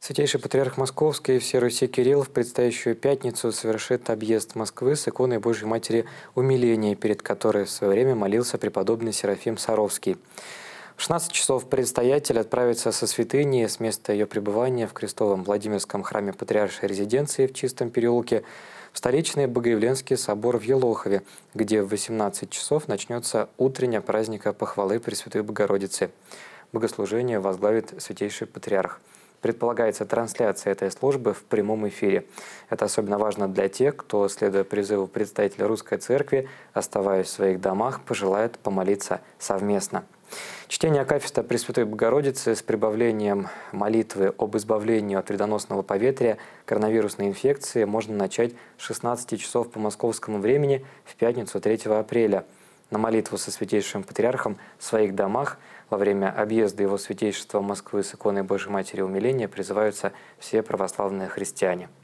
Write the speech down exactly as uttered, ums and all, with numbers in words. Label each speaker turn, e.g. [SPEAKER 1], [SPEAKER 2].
[SPEAKER 1] Святейший Патриарх Московский всей Руси Кирилл в предстоящую пятницу совершит объезд Москвы с иконой Божьей Матери Умиления, перед которой в свое время молился преподобный Серафим Саровский. В шестнадцать часов предстоятель отправится со святыни с места ее пребывания в Крестовом Владимирском храме Патриаршей резиденции в Чистом переулке в столичный Богоявленский собор в Елохове, где в восемнадцать часов начнется утренняя праздника похвалы Пресвятой Богородицы. Богослужение возглавит Святейший Патриарх. Предполагается трансляция этой службы в прямом эфире. Это особенно важно для тех, кто, следуя призыву представителя Русской Церкви, оставаясь в своих домах, пожелает помолиться совместно. Чтение акафиста Пресвятой Богородицы с прибавлением молитвы об избавлении от вредоносного поветрия коронавирусной инфекции можно начать с шестнадцати часов по московскому времени в пятницу третьего апреля. На молитву со Святейшим Патриархом в своих домах во время объезда его святейшества Москвы с иконой Божьей Матери Умиления призываются все православные христиане.